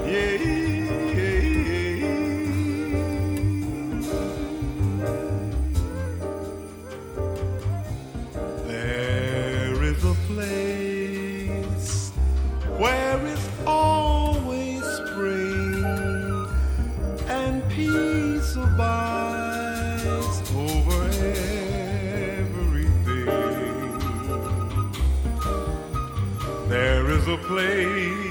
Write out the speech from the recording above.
Yeah, there is a place where it's always spring and peace abides over everything. There is a place